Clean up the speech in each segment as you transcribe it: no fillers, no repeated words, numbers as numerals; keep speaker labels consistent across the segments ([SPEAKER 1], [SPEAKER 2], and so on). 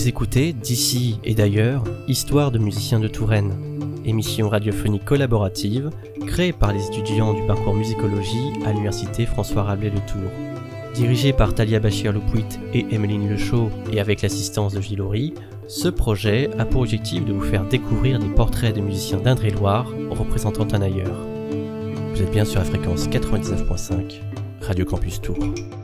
[SPEAKER 1] Vous écoutez d'ici et d'ailleurs, Histoire de musiciens de Touraine, émission radiophonique collaborative créée par les étudiants du parcours musicologie à l'université François Rabelais de Tours. Dirigée par Talia Bachir-Lepouit et Emmeline Lechaud et avec l'assistance de Gilles Horry, ce projet a pour objectif de vous faire découvrir des portraits de musiciens d'Indre-et-Loire représentant un ailleurs. Vous êtes bien sur la fréquence 99.5, Radio Campus Tours.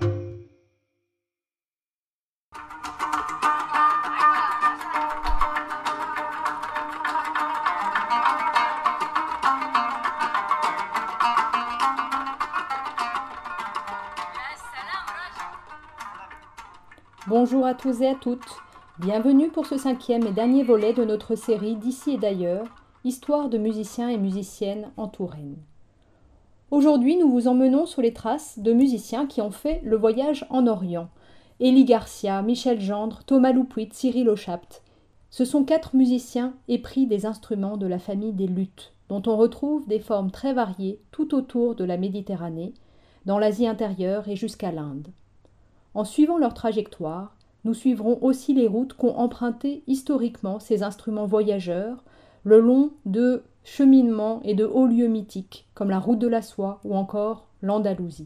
[SPEAKER 2] Bonjour à tous et à toutes, bienvenue pour ce 5e et dernier volet de notre série d'ici et d'ailleurs, Histoire de musiciens et musiciennes en Touraine. Aujourd'hui, nous vous emmenons sur les traces de musiciens qui ont fait le voyage en Orient. Élie Garcia, Michel Gendre, Thomas Loupuit, Cyril Auchapt. Ce sont 4 musiciens épris des instruments de la famille des luths, dont on retrouve des formes très variées tout autour de la Méditerranée, dans l'Asie intérieure et jusqu'à l'Inde. En suivant leur trajectoire, nous suivrons aussi les routes qu'ont empruntées historiquement ces instruments voyageurs, le long de cheminements et de hauts lieux mythiques, comme la route de la soie ou encore l'Andalousie.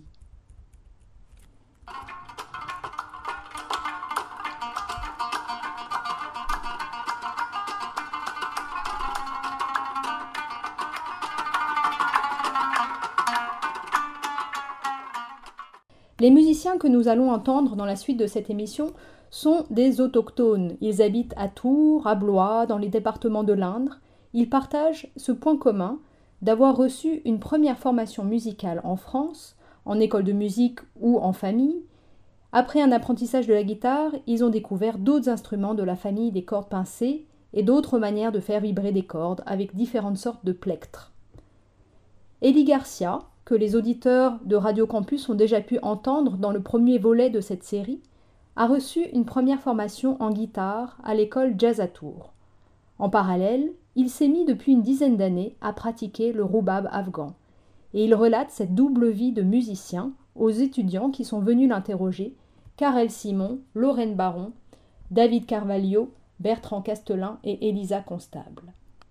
[SPEAKER 2] Les musiciens que nous allons entendre dans la suite de cette émission sont des autochtones. Ils habitent à Tours, à Blois, dans les départements de l'Indre. Ils partagent ce point commun d'avoir reçu une première formation musicale en France, en école de musique ou en famille. Après un apprentissage de la guitare, ils ont découvert d'autres instruments de la famille des cordes pincées et d'autres manières de faire vibrer des cordes avec différentes sortes de plectres. Élie Garcia, que les auditeurs de Radio Campus ont déjà pu entendre dans le premier volet de cette série, a reçu une première formation en guitare à l'école Jazz à Tours. En parallèle, il s'est mis depuis une dizaine d'années à pratiquer le roubab afghan. Et il relate cette double vie de musicien aux étudiants qui sont venus l'interroger, Karel Simon, Lorraine Baron, David Carvalho, Bertrand Castelin et Elisa Constable.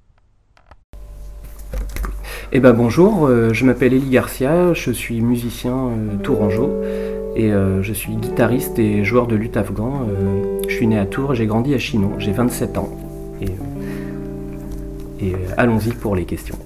[SPEAKER 3] Bonjour, je m'appelle Élie Garcia, je suis musicien tourangeau et je suis guitariste et joueur de luth afghan. Je suis né à Tours et j'ai grandi à Chinon, j'ai 27 ans. Et allons-y pour les questions.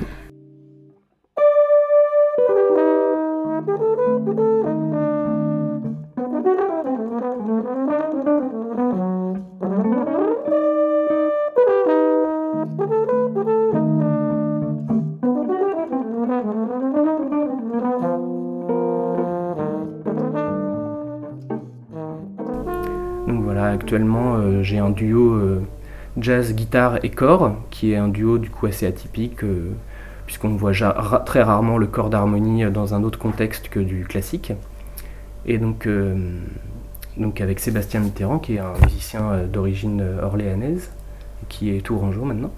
[SPEAKER 3] Donc voilà, actuellement j'ai un duo jazz, guitare et corps, qui est un duo du coup assez atypique, puisqu'on voit très rarement le corps d'harmonie dans un autre contexte que du classique. Et donc avec Sébastien Mitterrand, qui est un musicien d'origine orléanaise, qui est tourangeau maintenant.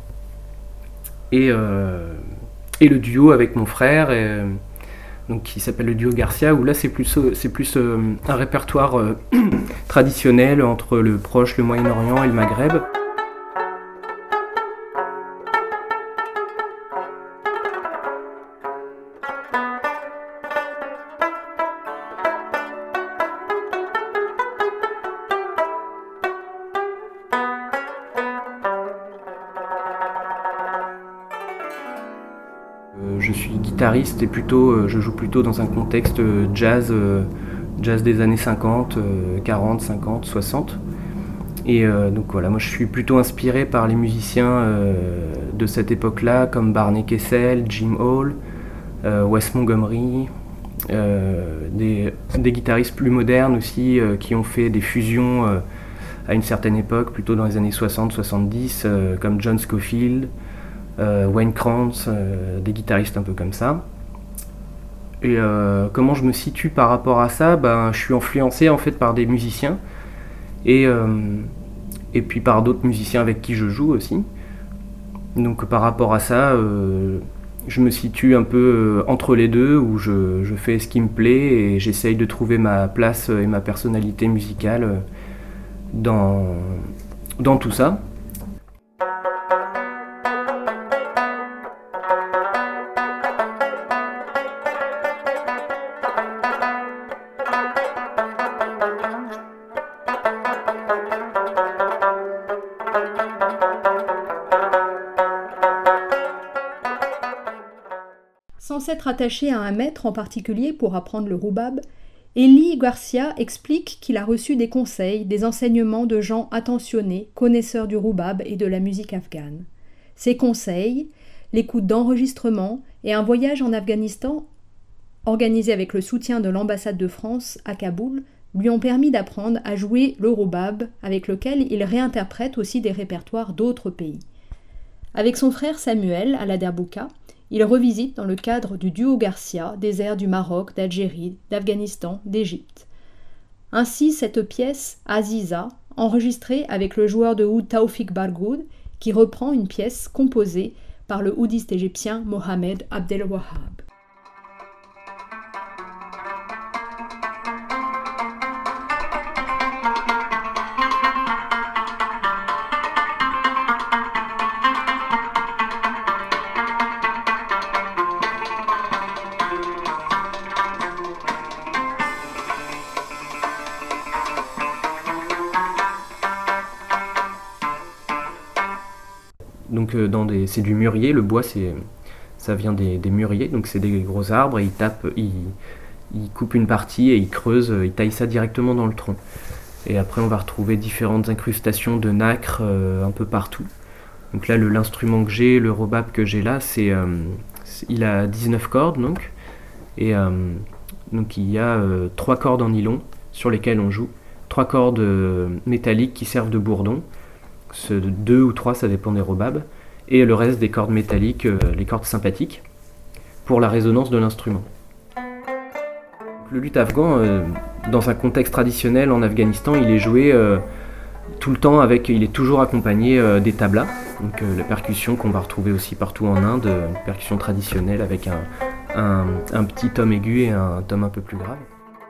[SPEAKER 3] Et le duo avec mon frère, donc qui s'appelle le duo Garcia, où là c'est plus un répertoire traditionnel entre le Proche, le Moyen-Orient et le Maghreb. Je suis guitariste et je joue plutôt dans un contexte jazz des années 50, 40, 50, 60. Et donc voilà, moi je suis plutôt inspiré par les musiciens de cette époque-là, comme Barney Kessel, Jim Hall, Wes Montgomery, des guitaristes plus modernes aussi qui ont fait des fusions à une certaine époque, plutôt dans les années 60-70, comme John Scofield, Wayne Krantz, des guitaristes un peu comme ça. Et comment je me situe par rapport à ça, je suis influencé en fait par des musiciens et puis par d'autres musiciens avec qui je joue aussi. Donc par rapport à ça, je me situe un peu entre les deux, où je fais ce qui me plaît et j'essaye de trouver ma place et ma personnalité musicale dans tout ça.
[SPEAKER 2] Sans s'être attaché à un maître en particulier pour apprendre le roubab, Elie Garcia explique qu'il a reçu des conseils, des enseignements de gens attentionnés, connaisseurs du roubab et de la musique afghane. Ces conseils, l'écoute d'enregistrements et un voyage en Afghanistan organisé avec le soutien de l'ambassade de France à Kaboul lui ont permis d'apprendre à jouer le roubab, avec lequel il réinterprète aussi des répertoires d'autres pays. Avec son frère Samuel à la Derbouka, il revisite dans le cadre du duo Garcia des airs du Maroc, d'Algérie, d'Afghanistan, d'Égypte. Ainsi, cette pièce, Aziza, enregistrée avec le joueur de oud Taoufik Bargoud, qui reprend une pièce composée par le oudiste égyptien Mohamed Abdelwahab.
[SPEAKER 3] Donc c'est du mûrier, le bois ça vient des mûriers, donc c'est des gros arbres et ils coupent une partie et ils creusent, ils taillent ça directement dans le tronc. Et après on va retrouver différentes incrustations de nacre un peu partout. Donc là l'instrument que j'ai, le robab que j'ai là, il a 19 cordes donc. Et donc il y a 3 cordes en nylon sur lesquelles on joue, 3 cordes métalliques qui servent de bourdon. 2 ou 3, ça dépend des robabs, et le reste des cordes métalliques, les cordes sympathiques, pour la résonance de l'instrument. Le luth afghan, dans un contexte traditionnel en Afghanistan, il est joué tout le temps il est toujours accompagné des tablas, donc la percussion qu'on va retrouver aussi partout en Inde, une percussion traditionnelle avec un petit tom aigu et un tom un peu plus grave.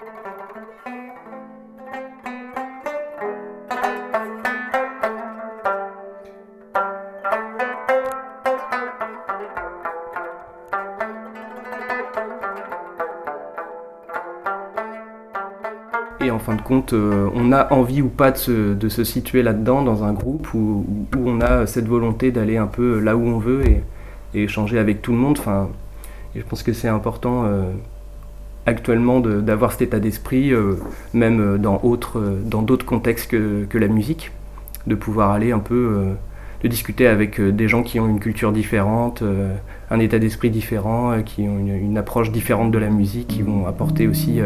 [SPEAKER 3] Et en fin de compte, on a envie ou pas de se situer là-dedans, dans un groupe où on a cette volonté d'aller un peu là où on veut et échanger avec tout le monde. Enfin, et je pense que c'est important actuellement d'avoir cet état d'esprit, même dans d'autres contextes que la musique, de pouvoir aller un peu, de discuter avec des gens qui ont une culture différente, un état d'esprit différent, qui ont une approche différente de la musique, qui vont apporter aussi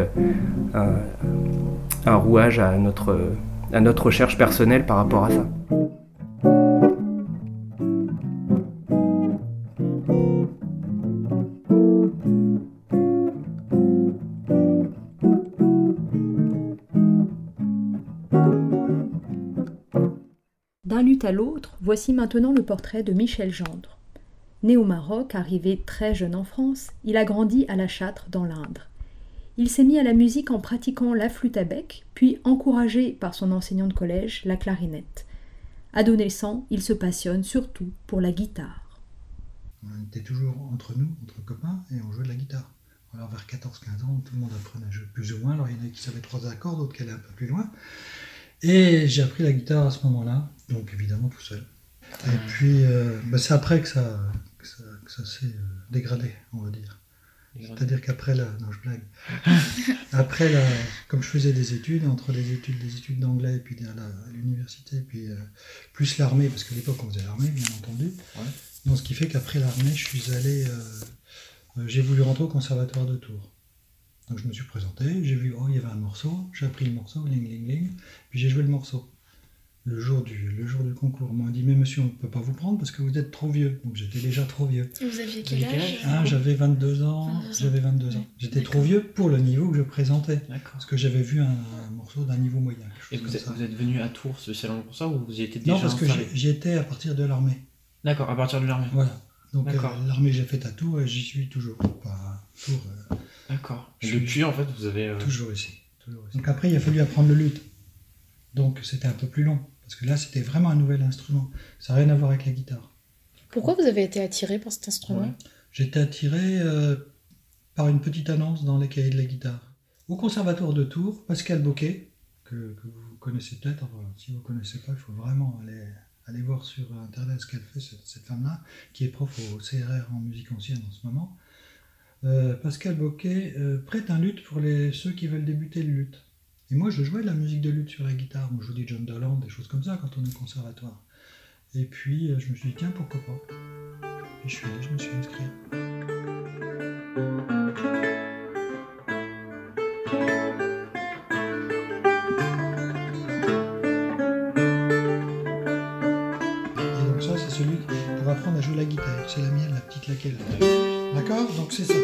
[SPEAKER 3] un rouage à notre recherche personnelle par rapport à ça.
[SPEAKER 2] D'un luth à l'autre, voici maintenant le portrait de Michel Gendre. Né au Maroc, arrivé très jeune en France, il a grandi à La Châtre dans l'Indre. Il s'est mis à la musique en pratiquant la flûte à bec, puis encouragé par son enseignant de collège, la clarinette. Adolescent, il se passionne surtout pour la guitare.
[SPEAKER 4] On était toujours entre nous, entre copains, et on jouait de la guitare. Alors vers 14-15 ans, tout le monde apprenait à jouer plus ou moins. Alors il y en a qui savaient 3 accords, d'autres qui allaient un peu plus loin. Et j'ai appris la guitare à ce moment-là, donc évidemment tout seul. Et puis c'est après que ça s'est dégradé, on va dire. C'est-à-dire qu'après non je blague. Après comme je faisais des études, entre des études d'anglais et puis à l'université, puis plus l'armée, parce qu'à l'époque on faisait l'armée, bien entendu. Ouais. Donc ce qui fait qu'après l'armée, je suis allé, j'ai voulu rentrer au conservatoire de Tours. Donc je me suis présenté, j'ai vu, il y avait un morceau, j'ai appris le morceau, ling ling ling, puis j'ai joué le morceau. Le jour du concours, on m'a dit, mais monsieur, on ne peut pas vous prendre parce que vous êtes trop vieux. Donc j'étais déjà trop vieux.
[SPEAKER 5] Et vous aviez quel âge ?
[SPEAKER 4] J'avais 22 ans. J'avais 22 ans. J'étais trop vieux pour le niveau que je présentais. D'accord. Parce que j'avais vu un morceau d'un niveau moyen.
[SPEAKER 1] Et vous êtes venu à Tours spécialement pour ça ou vous y étiez déjà
[SPEAKER 4] installé ? Non, parce que j'y étais à partir de l'armée.
[SPEAKER 1] D'accord, à partir de l'armée.
[SPEAKER 4] Voilà. Donc l'armée, j'ai fait à Tours et j'y suis toujours. Pas à Tours.
[SPEAKER 1] D'accord. Et depuis, en fait, vous avez...
[SPEAKER 4] Toujours ici. Donc après, il a fallu apprendre le luth. Donc c'était un peu plus long, parce que là c'était vraiment un nouvel instrument. Ça n'a rien à voir avec la guitare.
[SPEAKER 5] Pourquoi vous avez été attiré par cet instrument ?
[SPEAKER 4] Ouais. J'étais attiré par une petite annonce dans les cahiers de la guitare. Au Conservatoire de Tours, Pascal Bocquet, que vous connaissez peut-être, enfin, si vous ne connaissez pas, il faut vraiment aller voir sur internet ce qu'elle fait, cette femme-là, qui est prof au CRR en musique ancienne en ce moment. Pascal Bocquet prête un luth pour ceux qui veulent débuter le luth. Et moi je jouais de la musique de luth sur la guitare, moi je joue du John Dolan, des choses comme ça quand on est au conservatoire. Et puis je me suis dit tiens pourquoi pas. Et je suis allé, je me suis inscrit. Et donc ça c'est celui pour apprendre à jouer la guitare, c'est la mienne, la petite laquelle. D'accord ? Donc c'est ça.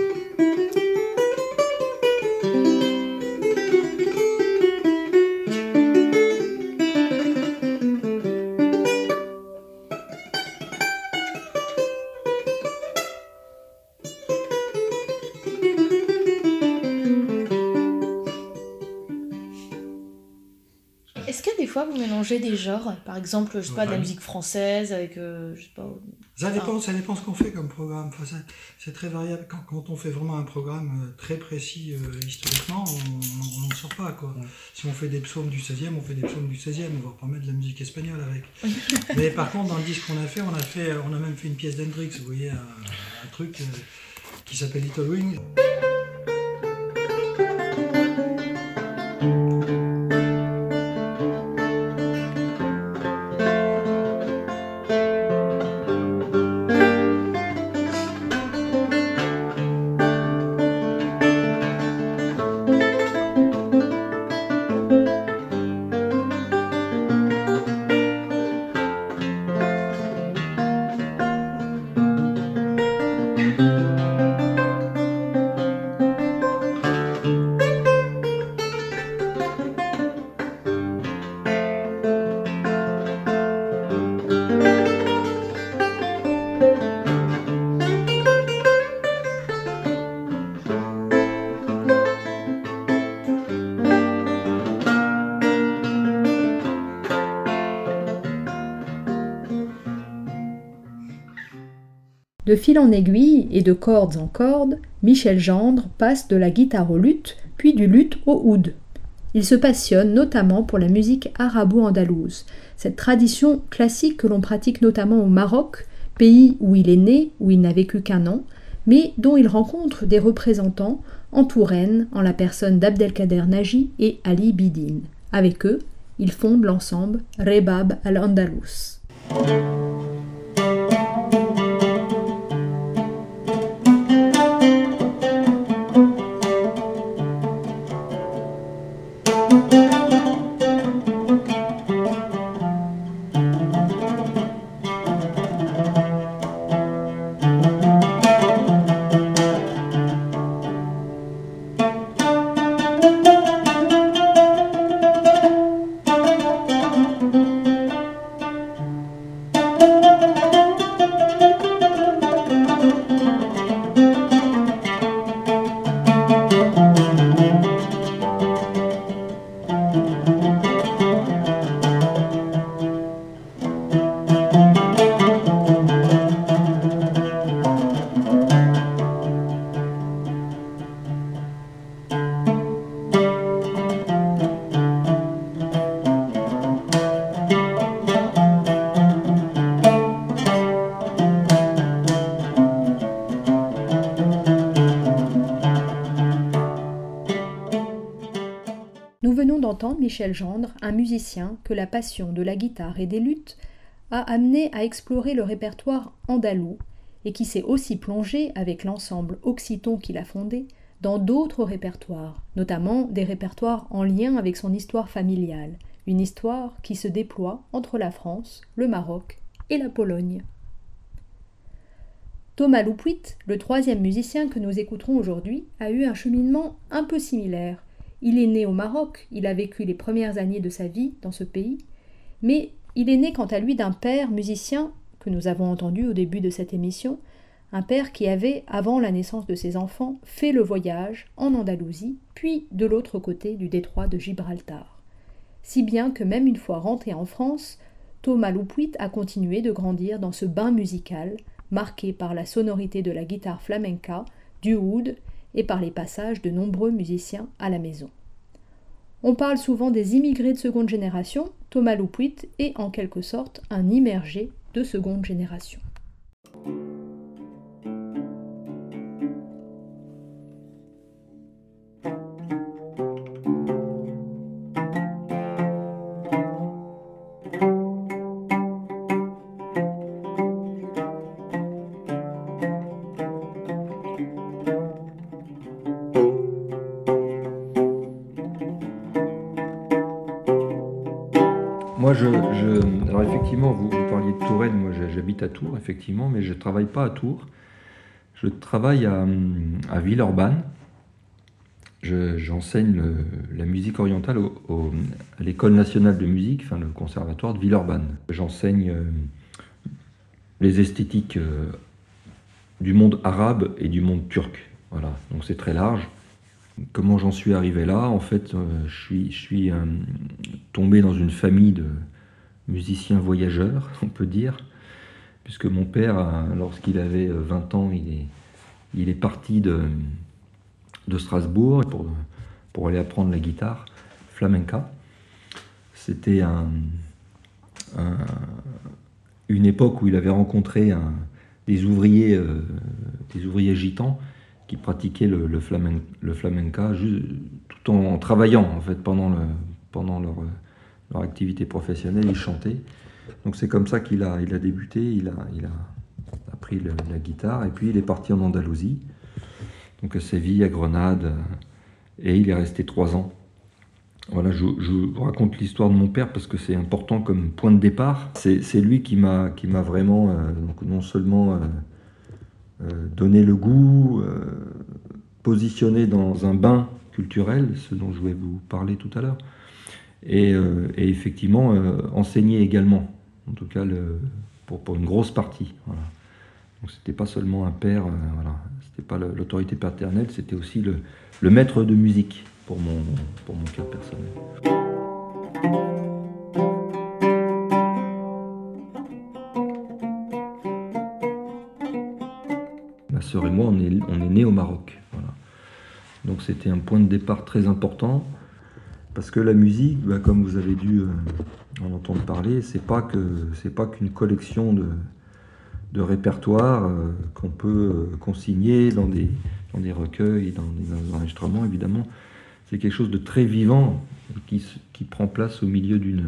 [SPEAKER 5] Est-ce que des fois vous mélangez des genres, par exemple, je sais pas, de la musique française avec, je sais pas...
[SPEAKER 4] Ça dépend ce qu'on fait comme programme. Enfin, c'est très variable. Quand on fait vraiment un programme très précis historiquement, on n'en sort pas, quoi. Ouais. Si on fait des psaumes du 16e, on fait des psaumes du 16e, on va pas mettre de la musique espagnole avec. Mais par contre, dans le disque qu'on a fait, on a même fait une pièce d'Hendrix, vous voyez, un truc qui s'appelle Little Wing.
[SPEAKER 2] De fil en aiguille et de cordes en cordes, Michel Gendre passe de la guitare au luth, puis du luth au oud. Il se passionne notamment pour la musique arabo-andalouse, cette tradition classique que l'on pratique notamment au Maroc, pays où il est né, où il n'a vécu qu'un an, mais dont il rencontre des représentants en Touraine, en la personne d'Abdelkader Nagy et Ali Bidine. Avec eux, ils fondent l'ensemble Rebab al-Andalus. Nous venons d'entendre Michel Gendre, un musicien que la passion de la guitare et des luths a amené à explorer le répertoire andalou et qui s'est aussi plongé, avec l'ensemble Occiton qu'il a fondé, dans d'autres répertoires, notamment des répertoires en lien avec son histoire familiale, une histoire qui se déploie entre la France, le Maroc et la Pologne. Thomas Loupuit, le troisième musicien que nous écouterons aujourd'hui, a eu un cheminement un peu similaire. Il est né au Maroc, il a vécu les premières années de sa vie dans ce pays, mais il est né quant à lui d'un père musicien que nous avons entendu au début de cette émission, un père qui avait, avant la naissance de ses enfants, fait le voyage en Andalousie, puis de l'autre côté du détroit de Gibraltar. si bien que même une fois rentré en France, Thomas Loupuit a continué de grandir dans ce bain musical, marqué par la sonorité de la guitare flamenca, du oud et par les passages de nombreux musiciens à la maison. On parle souvent des immigrés de seconde génération, Thomas Loupuit est en quelque sorte un immergé de seconde génération.
[SPEAKER 6] Moi, alors effectivement, vous parliez de Touraine, moi j'habite à Tours, effectivement, mais je ne travaille pas à Tours. Je travaille à Villeurbanne. J'enseigne la musique orientale à l'École nationale de musique, enfin le conservatoire de Villeurbanne. J'enseigne les esthétiques du monde arabe et du monde turc. Voilà, donc c'est très large. Comment j'en suis arrivé là? En fait, je suis tombé dans une famille de musiciens voyageurs, on peut dire, puisque mon père, lorsqu'il avait 20 ans, il est parti de Strasbourg pour aller apprendre la guitare flamenca. C'était une époque où il avait rencontré des ouvriers gitans qui pratiquaient le flamenca tout en travaillant en fait pendant leur activité professionnelle, ils chantaient. Donc c'est comme ça qu'il a débuté, il a appris la guitare et puis il est parti en Andalousie, donc à Séville, à Grenade, et il est resté 3 ans. Voilà, je vous raconte l'histoire de mon père parce que c'est important comme point de départ. C'est lui qui m'a vraiment donc non seulement donner le goût, positionner dans un bain culturel, ce dont je vais vous parler tout à l'heure, et effectivement enseigner également, en tout cas pour une grosse partie. Voilà. Donc c'était pas seulement un père, voilà, c'était pas l'autorité paternelle, c'était aussi le maître de musique pour mon cas personnel. Ma sœur et moi, on est nés au Maroc. Voilà. Donc c'était un point de départ très important, parce que la musique, comme vous avez dû en entendre parler, c'est pas qu'une collection de répertoires qu'on peut consigner dans des recueils, dans des enregistrements, évidemment. C'est quelque chose de très vivant qui prend place au milieu de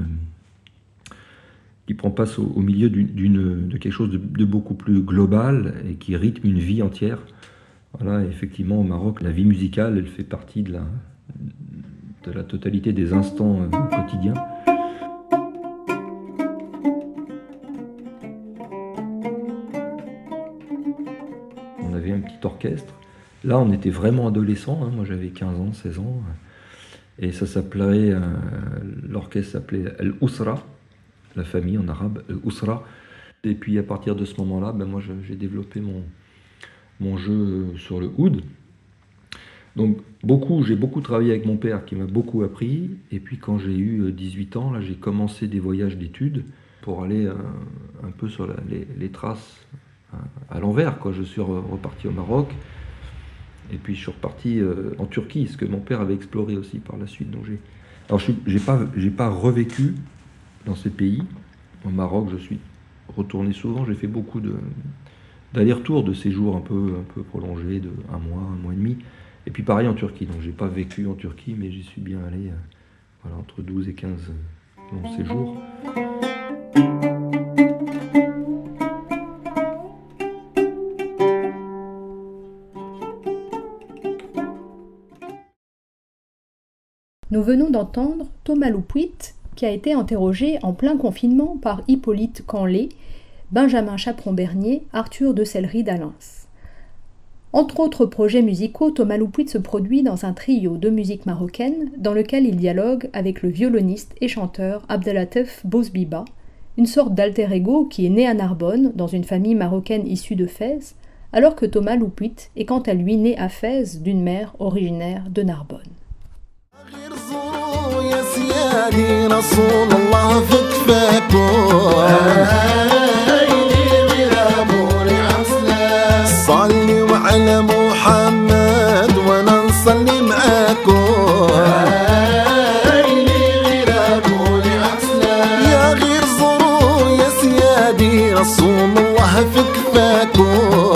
[SPEAKER 6] quelque chose de beaucoup plus global et qui rythme une vie entière. Voilà, et effectivement, au Maroc, la vie musicale, elle fait partie de la totalité des instants quotidiens. On avait un petit orchestre. Là, on était vraiment adolescents. Moi, j'avais 15 ans, 16 ans. Et ça s'appelait, l'orchestre s'appelait Al-Usra, la famille en arabe, Al-Usra. Et puis, à partir de ce moment-là, moi, j'ai développé mon jeu sur le oud. Donc, j'ai beaucoup travaillé avec mon père, qui m'a beaucoup appris. Et puis, quand j'ai eu 18 ans, là, j'ai commencé des voyages d'études pour aller un peu sur les traces à l'envers, quoi. Je suis reparti au Maroc. Et puis je suis reparti en Turquie, ce que mon père avait exploré aussi par la suite. Donc j'ai pas revécu dans ces pays. Au Maroc, je suis retourné souvent. J'ai fait beaucoup d'allers-retours, de séjours un peu prolongés, de un mois et demi. Et puis pareil en Turquie. Donc j'ai pas vécu en Turquie, mais j'y suis bien allé entre 12 et 15 longs séjours.
[SPEAKER 2] Nous venons d'entendre Thomas Loupuit, qui a été interrogé en plein confinement par Hippolyte Canlet, Benjamin Chaperon-Bernier, Arthur de Sellery d'Alens. Entre autres projets musicaux, Thomas Loupuit se produit dans un trio de musique marocaine dans lequel il dialogue avec le violoniste et chanteur Abdelatef Bousbiba, une sorte d'alter ego qui est né à Narbonne, dans une famille marocaine issue de Fès, alors que Thomas Loupuit est quant à lui né à Fès d'une mère originaire de Narbonne.
[SPEAKER 7] رسول الله في كفاكم صلوا على محمد وانا نصلي معاكم يا غير زوروا يا سيادي رسول الله في كفاكم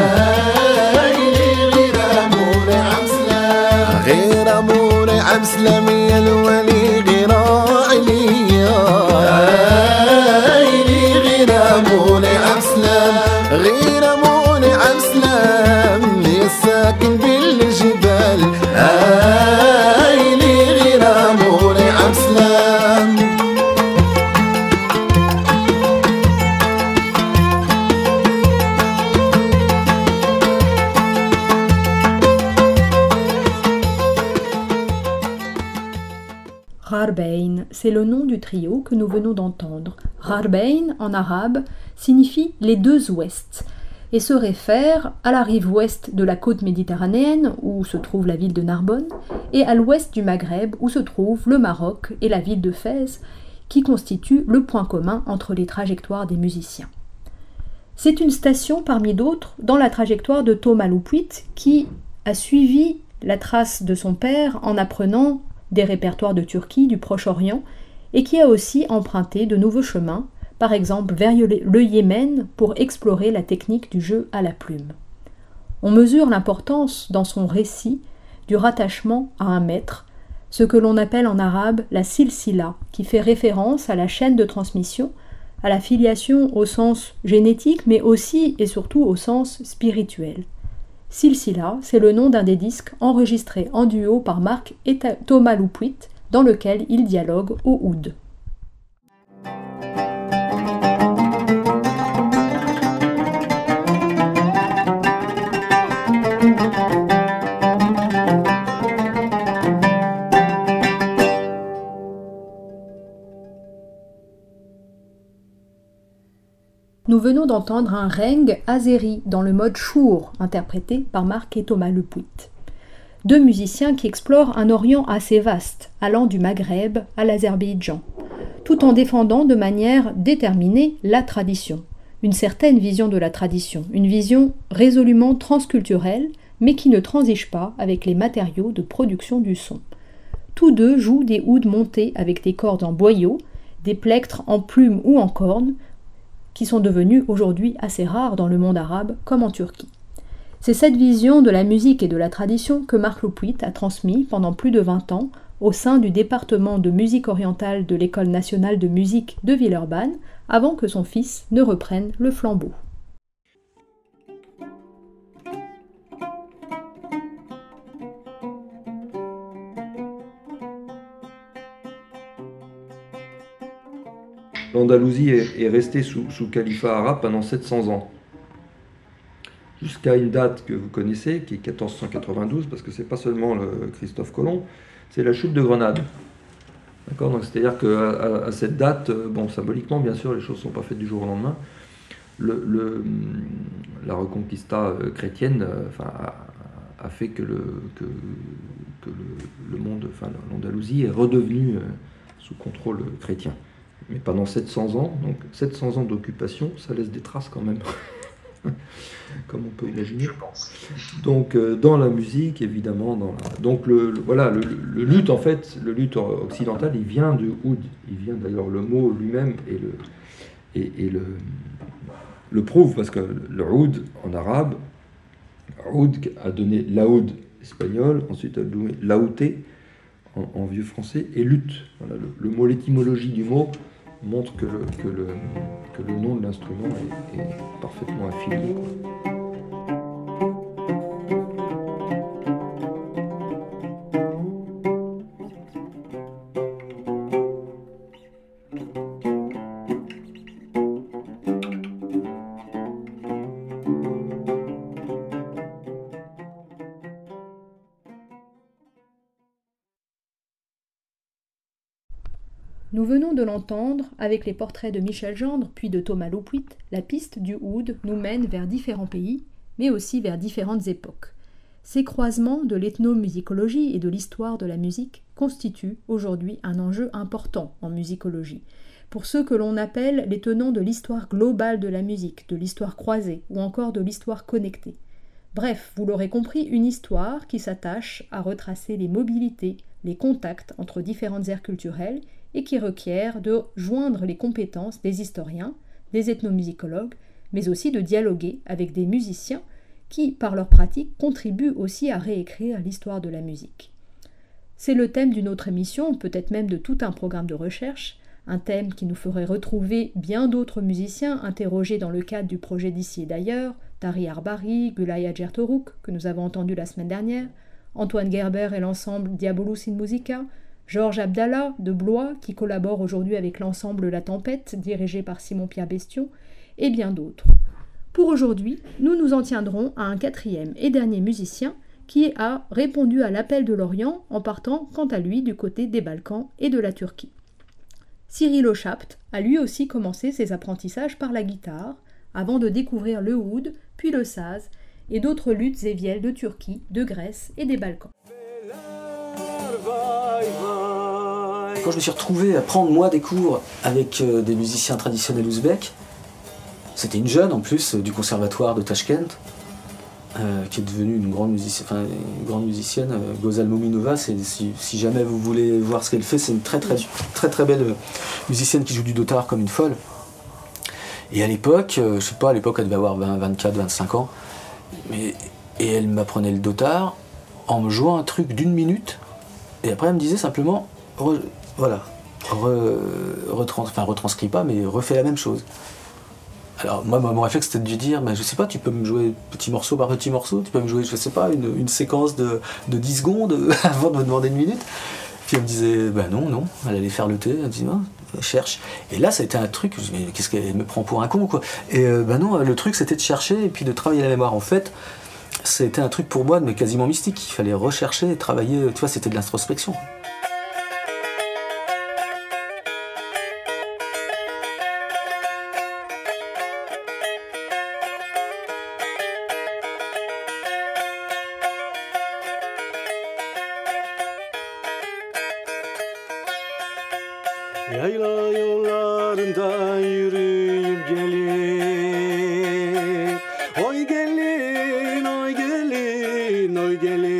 [SPEAKER 7] غير اموري عم سلام يا الولي غير عليا غير اموري عم سلام غير اموري عم سلام يا ساكن بالجبال غير اموري عم سلام
[SPEAKER 2] Gharbain, c'est le nom du trio que nous venons d'entendre. Gharbain, en arabe, signifie les deux ouests et se réfère à la rive ouest de la côte méditerranéenne, où se trouve la ville de Narbonne, et à l'ouest du Maghreb, où se trouve le Maroc et la ville de Fès, qui constituent le point commun entre les trajectoires des musiciens. C'est une station parmi d'autres dans la trajectoire de Thomas Loupuit, qui a suivi la trace de son père en apprenant des répertoires de Turquie, du Proche-Orient, et qui a aussi emprunté de nouveaux chemins, par exemple vers le Yémen, pour explorer la technique du jeu à la plume. On mesure l'importance dans son récit du rattachement à un maître, ce que l'on appelle en arabe la silsila, qui fait référence à la chaîne de transmission, à la filiation au sens génétique, mais aussi et surtout au sens spirituel. Silsila, c'est le nom d'un des disques enregistrés en duo par Marc et Thomas Loupuit, dans lequel ils dialoguent au oud. Nous venons d'entendre un reng azéri dans le mode chour, interprété par Marc et Thomas Loupuit. Deux musiciens qui explorent un Orient assez vaste, allant du Maghreb à l'Azerbaïdjan, tout en défendant de manière déterminée la tradition, une certaine vision de la tradition, une vision résolument transculturelle, mais qui ne transige pas avec les matériaux de production du son. Tous deux jouent des ouds montés avec des cordes en boyau, des plectres en plumes ou en cornes, qui sont devenus aujourd'hui assez rares dans le monde arabe comme en Turquie. C'est cette vision de la musique et de la tradition que Marc Loupuit a transmis pendant plus de 20 ans au sein du département de musique orientale de l'École nationale de musique de Villeurbanne, avant que son fils ne reprenne le flambeau.
[SPEAKER 6] L'Andalousie est restée sous califat arabe pendant 700 ans. Jusqu'à une date que vous connaissez, qui est 1492, parce que c'est pas seulement Christophe Colomb, c'est la chute de Grenade. D'accord, donc c'est-à-dire qu'à cette date, bon, symboliquement, bien sûr, les choses ne sont pas faites du jour au lendemain. La reconquista chrétienne a fait que le monde, enfin l'Andalousie est redevenue sous contrôle chrétien. Mais pendant 700 ans, donc 700 ans d'occupation, ça laisse des traces quand même, comme on peut imaginer. Donc dans la musique, évidemment, donc le luth en fait, le luth occidental, il vient du oud, il vient d'ailleurs le mot lui-même et le prouve parce que le oud en arabe, oud a donné laoud espagnol, ensuite a donné laouté en vieux français et luth. Voilà, le mot, l'étymologie du mot montre que le nom de l'instrument est parfaitement affilié, quoi.
[SPEAKER 2] Nous venons de l'entendre avec les portraits de Michel Gendre puis de Thomas Loupuit, la piste du oud nous mène vers différents pays, mais aussi vers différentes époques. Ces croisements de l'ethnomusicologie et de l'histoire de la musique constituent aujourd'hui un enjeu important en musicologie, pour ceux que l'on appelle les tenants de l'histoire globale de la musique, de l'histoire croisée ou encore de l'histoire connectée. Bref, vous l'aurez compris, une histoire qui s'attache à retracer les mobilités, les contacts entre différentes aires culturelles et qui requiert de joindre les compétences des historiens, des ethnomusicologues, mais aussi de dialoguer avec des musiciens qui, par leur pratique, contribuent aussi à réécrire l'histoire de la musique. C'est le thème d'une autre émission, peut-être même de tout un programme de recherche, un thème qui nous ferait retrouver bien d'autres musiciens interrogés dans le cadre du projet d'Ici et d'ailleurs, Tari Arbari, Gülay Acertoruk, que nous avons entendu la semaine dernière, Antoine Gerber et l'ensemble Diabolus in Musica, Georges Abdallah de Blois, qui collabore aujourd'hui avec l'ensemble La Tempête, dirigé par Simon-Pierre Bestion, et bien d'autres. Pour aujourd'hui, nous nous en tiendrons à un quatrième et dernier musicien qui a répondu à l'appel de l'Orient en partant quant à lui du côté des Balkans et de la Turquie. Cyril Ochapt a lui aussi commencé ses apprentissages par la guitare, avant de découvrir le oud, puis le saz, et d'autres luths et vielles de Turquie, de Grèce et des Balkans.
[SPEAKER 8] Quand je me suis retrouvé à prendre moi des cours avec des musiciens traditionnels ouzbeks, c'était une jeune en plus du conservatoire de Tachkent, qui est devenue une grande musicienne, Gozal Mominova. Si jamais vous voulez voir ce qu'elle fait, c'est une très belle musicienne qui joue du dotar comme une folle. Et à l'époque, je sais pas, à l'époque elle devait avoir 24, 25 ans, et elle m'apprenait le dotar en me jouant un truc d'1 minute, et après elle me disait simplement, retranscris pas, mais refais la même chose. Alors moi, mon réflexe c'était de lui dire, je sais pas, tu peux me jouer petit morceau par petit morceau, tu peux me jouer, je sais pas, une séquence de 10 secondes avant de me demander 1 minute. Puis elle me disait, non, elle allait faire le thé, elle me dit, cherche. Et là ça a été un truc, je me dis, mais qu'est-ce qu'elle me prend pour un con, quoi. Et non, le truc c'était de chercher et puis de travailler la mémoire. En fait, c'était un truc pour moi mais quasiment mystique, il fallait rechercher et travailler, tu vois, c'était de l'introspection.
[SPEAKER 9] Yayla yollarında yürüyüp gelin, oy gelin, oy gelin, oy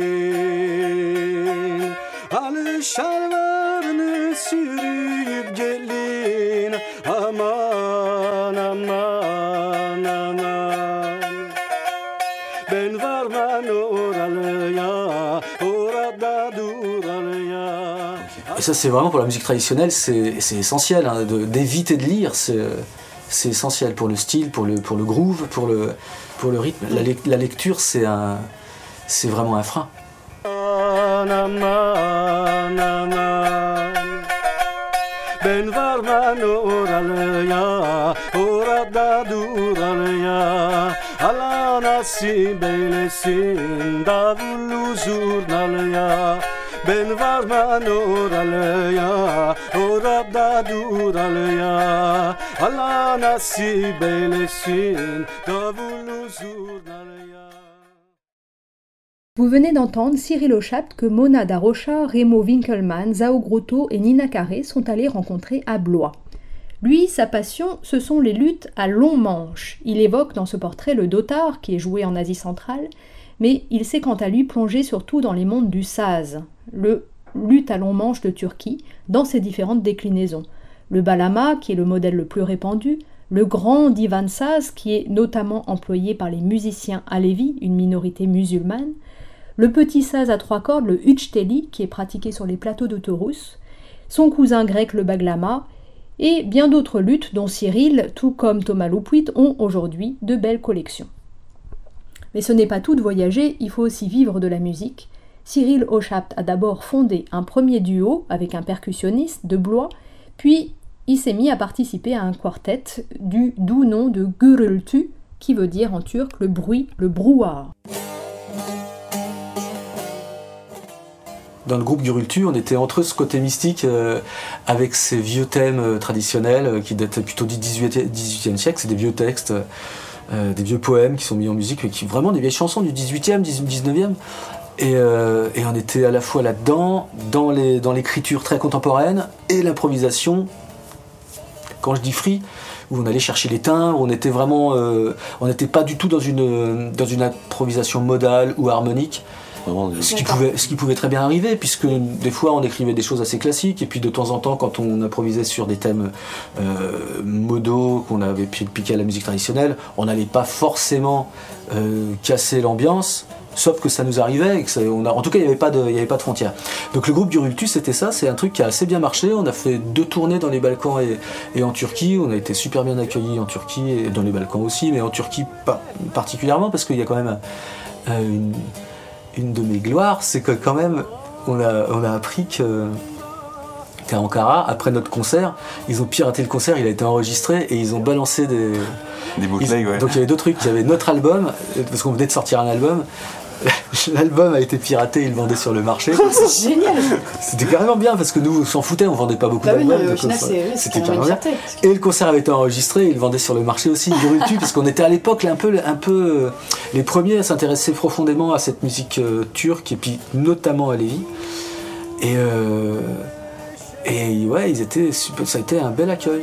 [SPEAKER 9] gelin. Halı şalvarını sürüyüp gelin, aman aman aman. Ben varman oralıya, orada duralıya.
[SPEAKER 8] Et ça c'est vraiment pour la musique traditionnelle, c'est essentiel, hein, d'éviter de lire, c'est essentiel pour le style, pour le groove, pour le rythme. La lecture c'est vraiment un frein.
[SPEAKER 9] Ben varman oralıya, orada duralıya. Allah nasip eylesin davullu zurnalıya. Ben varman oralıya, orada duralıya. Allah nasip eylesin davullu zurnalıya.
[SPEAKER 2] Vous venez d'entendre Cyril Ochapt que Mona Darocha, Remo Winkelmann, Zao Grotto et Nina Carré sont allés rencontrer à Blois. Lui, sa passion, ce sont les luths à long manche. Il évoque dans ce portrait le dotar, qui est joué en Asie centrale, mais il s'est quant à lui plongé surtout dans les mondes du saz, le luth à long manche de Turquie, dans ses différentes déclinaisons. Le balama, qui est le modèle le plus répandu, le grand divan saz, qui est notamment employé par les musiciens alevis, une minorité musulmane, le petit saz à 3 cordes, le uchteli, qui est pratiqué sur les plateaux de Taurus, son cousin grec le baglama, et bien d'autres luths dont Cyril, tout comme Thomas Loupuit, ont aujourd'hui de belles collections. Mais ce n'est pas tout de voyager, il faut aussi vivre de la musique. Cyril Ochapt a d'abord fondé un premier duo avec un percussionniste de Blois, puis il s'est mis à participer à un quartet du doux nom de gürültü, qui veut dire en turc le bruit, le brouhaha.
[SPEAKER 8] Dans le groupe Gürültü, on était entre ce côté mystique avec ces vieux thèmes traditionnels qui datent plutôt du XVIIIe siècle. C'est des vieux textes des vieux poèmes qui sont mis en musique, mais qui vraiment des vieilles chansons du 18e, 19e. Et on était à la fois là-dedans, dans l'écriture très contemporaine et l'improvisation. Quand je dis free, où on allait chercher les timbres, on était vraiment, on n'était pas du tout dans une improvisation modale ou harmonique. Ce qui pouvait très bien arriver, puisque des fois on écrivait des choses assez classiques, et puis de temps en temps, quand on improvisait sur des thèmes modaux qu'on avait piqué à la musique traditionnelle, on n'allait pas forcément casser l'ambiance, sauf que ça nous arrivait, et en tout cas il n'y avait pas de frontières. Donc le groupe du Ruptus, c'était ça, c'est un truc qui a assez bien marché. On a fait 2 tournées dans les Balkans et en Turquie. On a été super bien accueillis en Turquie, et dans les Balkans aussi, mais en Turquie particulièrement, parce qu'il y a quand même une de mes gloires, c'est que quand même on a appris qu'à Ankara, après notre concert, ils ont piraté le concert, il a été enregistré et ils ont balancé des bootlegs. Ouais. Donc il y avait 2 trucs, il y avait notre album, parce qu'on venait de sortir un album. L'album a été piraté, ils le vendaient sur le marché.
[SPEAKER 5] C'est génial.
[SPEAKER 8] C'était carrément bien, parce que nous on s'en foutait, on vendait pas beaucoup d'albums.
[SPEAKER 5] Oui, au final, c'était carrément bien.
[SPEAKER 8] Et le concert avait été enregistré, ils le vendaient sur le marché aussi, du Ruptus, parce qu'on était à l'époque là, un peu les premiers à s'intéresser profondément à cette musique turque, et puis notamment à Lévi. Et ouais, ça a été un bel accueil.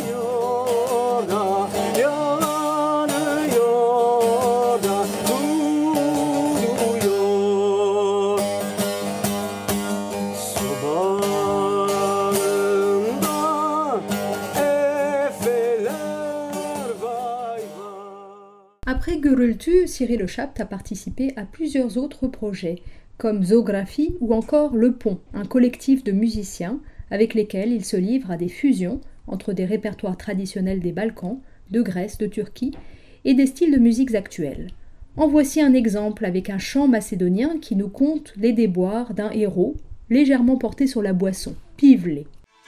[SPEAKER 2] Après Gürültü, Cyril Chapt a participé à plusieurs autres projets, comme Zoographie ou encore Le Pont, un collectif de musiciens avec lesquels il se livre à des fusions entre des répertoires traditionnels des Balkans, de Grèce, de Turquie et des styles de musiques actuels. En voici un exemple avec un chant macédonien qui nous conte les déboires d'un héros légèrement porté sur la boisson, Pivlé.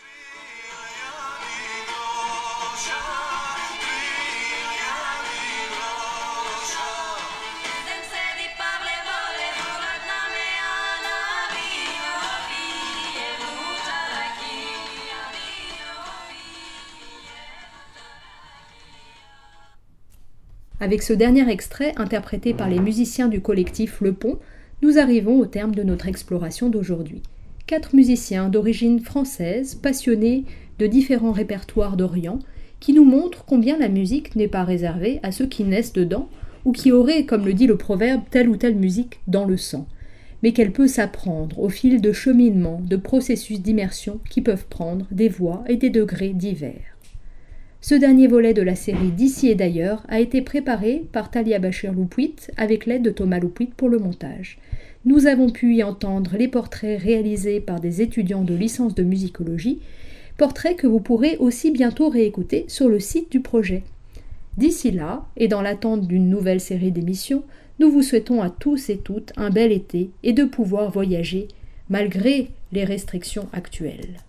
[SPEAKER 2] Avec ce dernier extrait, interprété par les musiciens du collectif Le Pont, nous arrivons au terme de notre exploration d'aujourd'hui. 4 musiciens d'origine française, passionnés de différents répertoires d'Orient, qui nous montrent combien la musique n'est pas réservée à ceux qui naissent dedans, ou qui auraient, comme le dit le proverbe, telle ou telle musique dans le sang, mais qu'elle peut s'apprendre au fil de cheminements, de processus d'immersion qui peuvent prendre des voies et des degrés divers. Ce dernier volet de la série D'ici et d'ailleurs a été préparé par Talia Bachir Loupouit avec l'aide de Thomas Loupouit pour le montage. Nous avons pu y entendre les portraits réalisés par des étudiants de licence de musicologie, portraits que vous pourrez aussi bientôt réécouter sur le site du projet. D'ici là, et dans l'attente d'une nouvelle série d'émissions, nous vous souhaitons à tous et toutes un bel été et de pouvoir voyager malgré les restrictions actuelles.